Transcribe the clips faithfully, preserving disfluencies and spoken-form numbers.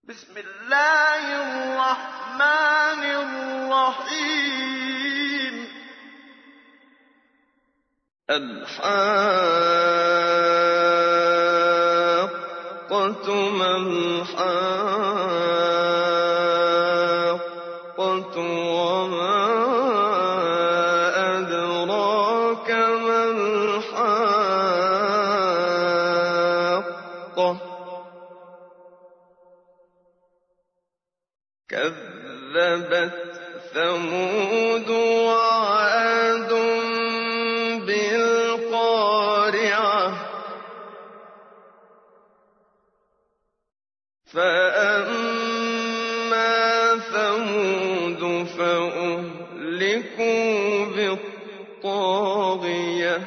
بسم الله الرحمن الرحيم. الحاقة ما الحاقة وما أدراك ما الحاقة كذبت ثمود وعاد بالقارعة فأما ثمود فأهلكوا بالطاغية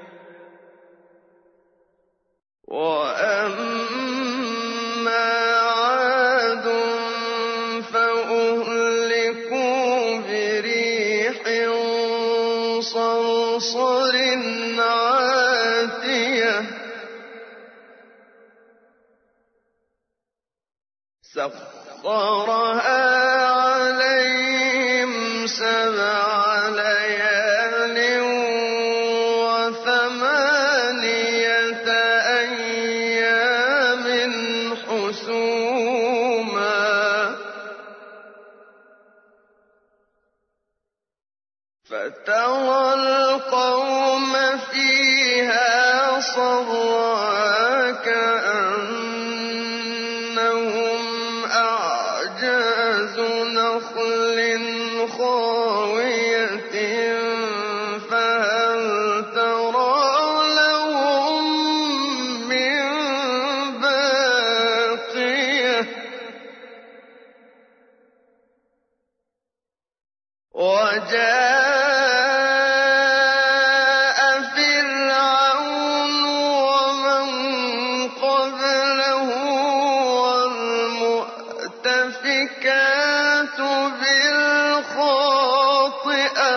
وأما عاد فأهلكوا بريح صرصر عاتية سخرها عليهم سبع ليال وثمانية أيام حسوما فترى القوم فيها صرعى كأنهم أعجاز نخل خاوية فهل ترى لهم من باقية وجاء فرعون ومن قبله والمؤتفكات بالخاطئة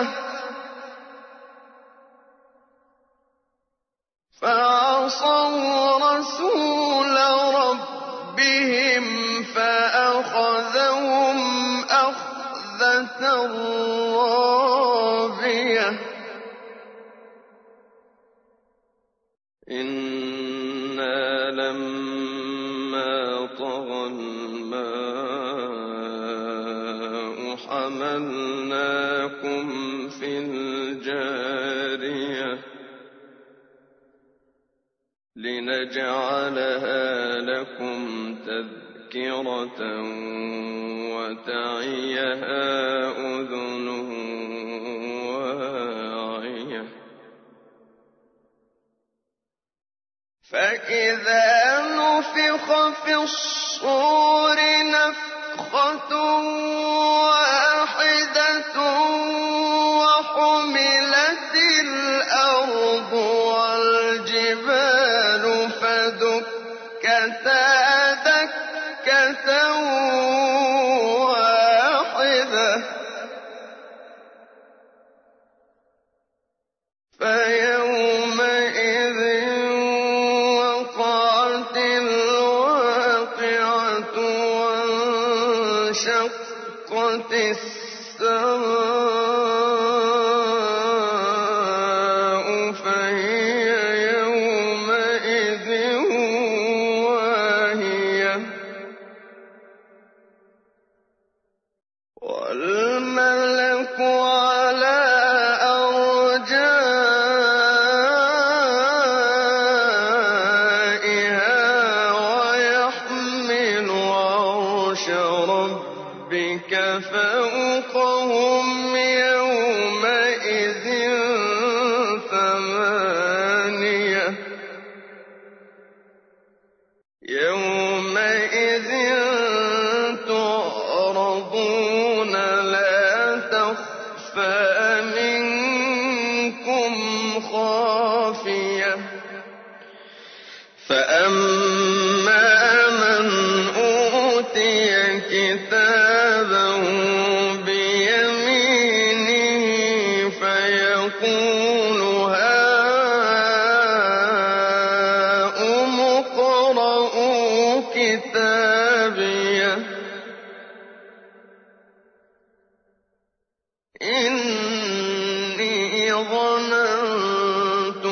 فعصوا رسول ربهم فأخذهم أخذة رابية إنا لما طغى الماء حملناكم في الجارية لنجعلها لكم تذكرة وتعيها أذن واعية فإذا نفخ في الصور نفخة واحدة وحملت الأرض والجبال فدكتا دكة واحدة فيومئذ وقعت الواقعة وانشقت السماء فهي يومئذ واهية والملك على أرجائها ويحمل عرش ربك فوقهم يومئذ ثمانية يومئذ تعرضون لا تخفى منكم خافية فأما من أوتي كتابه بيمينه فيقول هاؤم اقرءوا كتابيه ظننت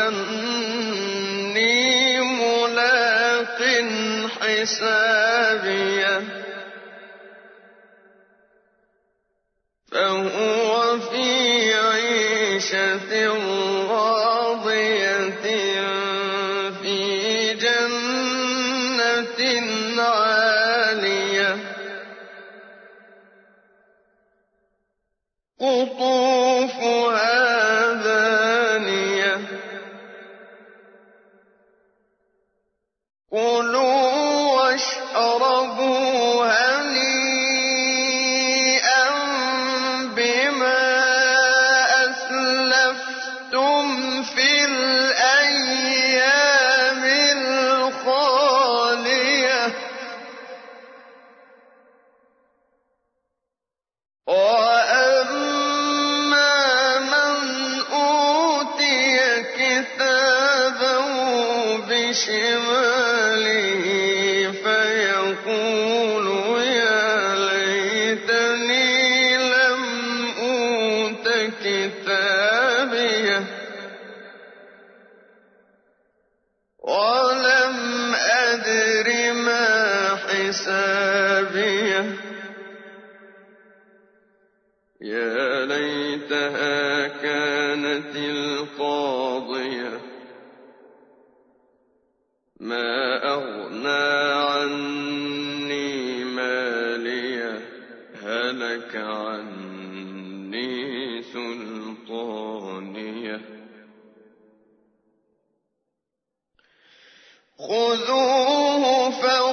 أني ملاق حسابيه فهو في عيشة راضية في جنة عالية قطوفها دانية كلوا واشربوا هنيئا بما أسلفتم في الأيام الخالية وأما من أوتي كتابه بشماله فيقول يا ليتني لم أوت كتابيه ولم أدر ما حسابيه يا ليتها كانت القاضية ما أغنى عني ماليه هلك عني سلطانيه خذوه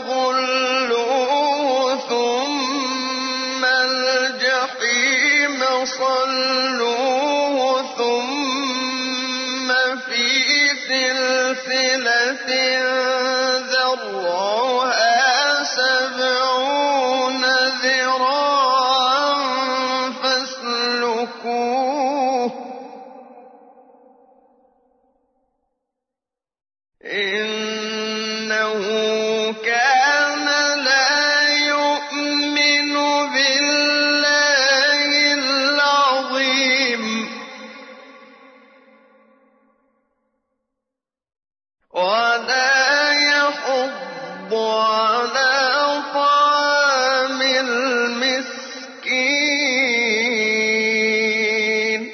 فغلوه ثم الجحيم صلوه ثم في سلسلة ذرعها سبعون ذراعا فاسلكوه إنه كان لا يؤمن بالله العظيم ولا يحض على طعام المسكين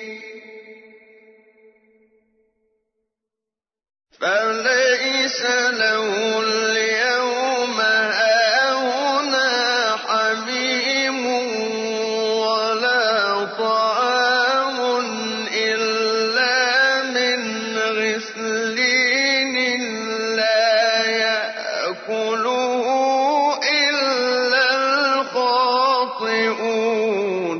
فليس له اليوم هاهنا حميم ولا طعام إلا من غسلين لا يأكله إلا الخاطئون.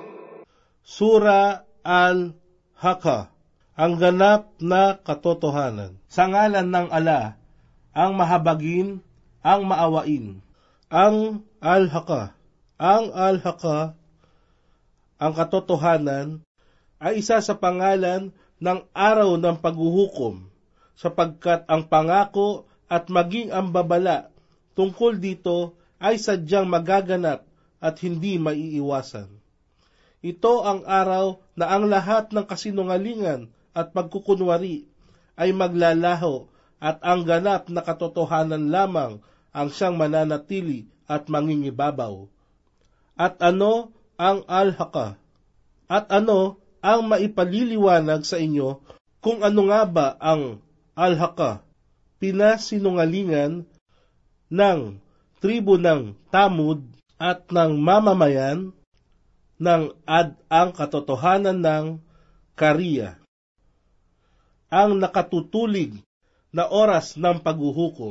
Sura Al-Haqqa, ang ganap na katotohanan. Sa ngalan ng Ala, ang mahabagin, ang maawain. Ang Al-Haqqa. Ang Al-Haqqa, ang katotohanan, ay isa sa pangalan ng araw ng paghuhukom, sapagkat ang pangako at maging ang babala tungkol dito ay sadyang magaganap at hindi maiiwasan. Ito ang araw na ang lahat ng kasinungalingan at pagkukunwari ay maglalaho at ang ganap na katotohanan lamang ang siyang mananatili at mangingibabaw. At ano ang Al-Haqqa? At ano ang maipaliliwanag sa inyo kung ano nga ba ang Al-Haqqa? Pinasinungalingan ng tribo ng Tamud at ng mamamayan ng Ad ang katotohanan ng Kariya, ang nakatutulig na oras ng paghuhukom.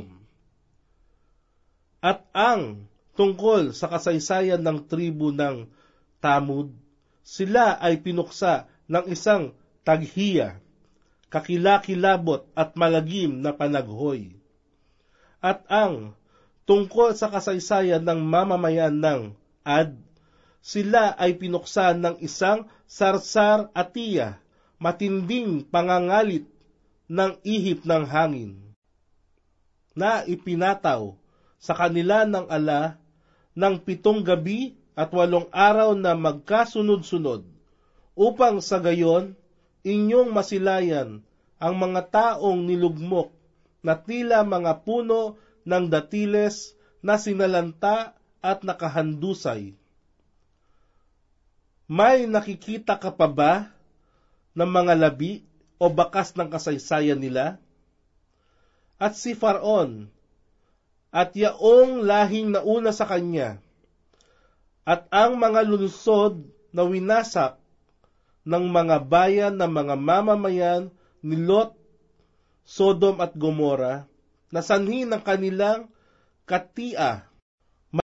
At ang tungkol sa kasaysayan ng tribo ng Tamud, sila ay pinuksa ng isang taghiya, kakilakilabot at malagim na panaghoy. At ang tungkol sa kasaysayan ng mamamayan ng Ad, sila ay pinuksa ng isang sarsar atiya, matinding pangangalit ng ihip ng hangin, na ipinataw sa kanila ng Ala ng pitong gabi at walong araw na magkasunod-sunod, upang sa gayon inyong masilayan ang mga taong nilugmok na tila mga puno ng datiles na sinalanta at nakahandusay. May nakikita ka pa ba ng mga labi o bakas ng kasaysayan nila? At si Faraon at yaong lahing nauna sa kanya at ang mga lungsod na winasak ng mga bayan ng mga mamamayan ni Lot, Sodom at Gomora na sanhi ng kanilang katia